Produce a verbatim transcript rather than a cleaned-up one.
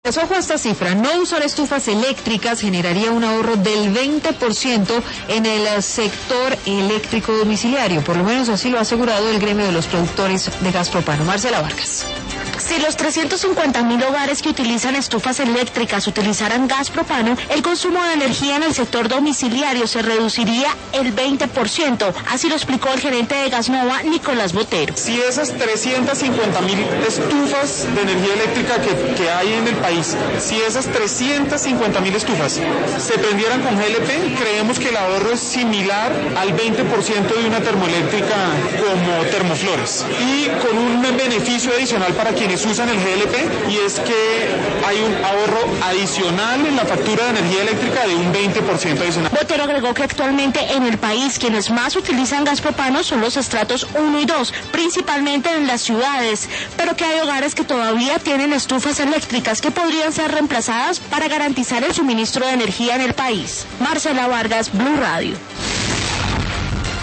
Ojo a esta cifra, no usar estufas eléctricas generaría un ahorro del veinte por ciento en el sector eléctrico domiciliario, por lo menos así lo ha asegurado el gremio de los productores de gas propano. Marcela Vargas. Si los trescientos cincuenta mil hogares que utilizan estufas eléctricas utilizaran gas propano, el consumo de energía en el sector domiciliario se reduciría el veinte por ciento, así lo explicó el gerente de Gasnova, Nicolás Botero. Si esas trescientas cincuenta mil estufas de energía eléctrica que, que hay en el país, si esas trescientas cincuenta mil estufas se prendieran con G L P, creemos que el ahorro es similar al veinte por ciento de una termoeléctrica como Termoflores, y con un beneficio adicional para quienes usan el G L P, y es que hay un ahorro adicional en la factura de energía eléctrica de un veinte por ciento adicional. Botero agregó que actualmente en el país quienes más utilizan gas propano son los estratos uno y dos, principalmente en las ciudades, pero que hay hogares que todavía tienen estufas eléctricas que podrían ser reemplazadas para garantizar el suministro de energía en el país. Marcela Vargas, Blue Radio.